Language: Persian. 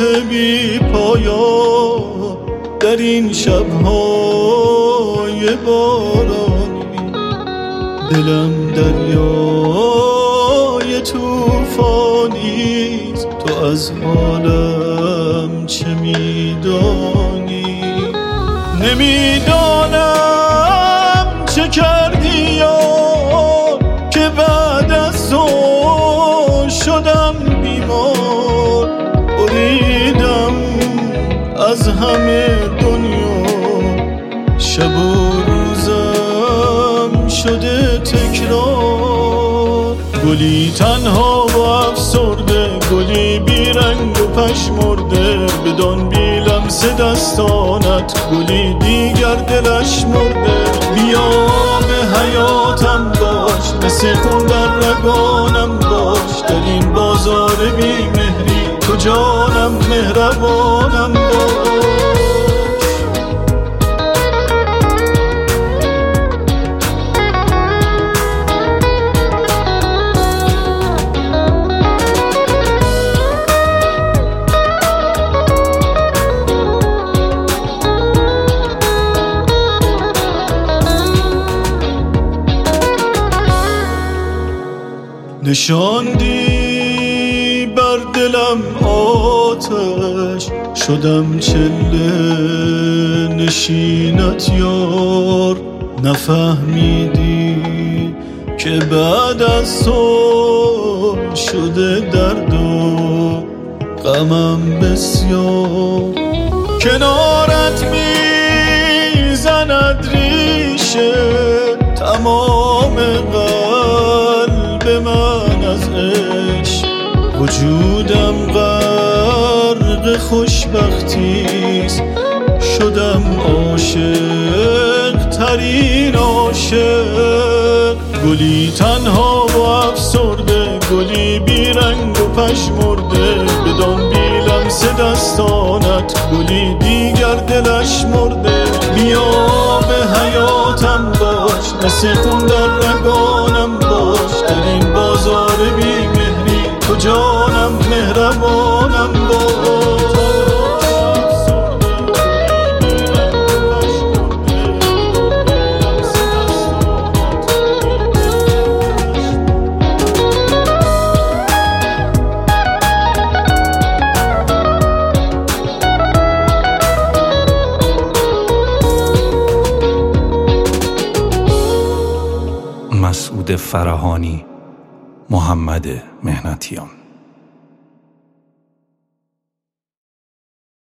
بی پایان در این شب‌های بارانی، دلم دریای طوفانیست، تو از حالم چه میدانی؟ نمیدانم چه کردی یار که بعد از تو شدم بیمار، بریدم از همه دنیا، شب و روزم شده تکرار. گلی تنها و افسرده، گلی بیرنگ و پشمرده، بدان بی لمس دستانت گلی دیگر دلش مرده. بیا به حیاتم باش، مثل خون در رگانم باش، در این بازار بی مهری تو جانم مهربانم باش. نشاندی بر دلم آتش، شدم چله نشینت یار. نفهمیدی که بعد از تو شده درد و غمم بسیار. کنارت میزند ریشه تمام قلب من از عشق، وجودم غرق خوشبختیست، شدم عاشق ترین عاشق. گلی تنها و افسرده، گلی بیرنگ و پشمرده، بدان بی لمس دستانت گلی دیگر دلش مرده. بیا به حیاتم باش، مثل خون در رگانم باش، در این بازار بی مهری تو جانم مهربانم باش. مسعود فرهانی، محمد مهنتیان.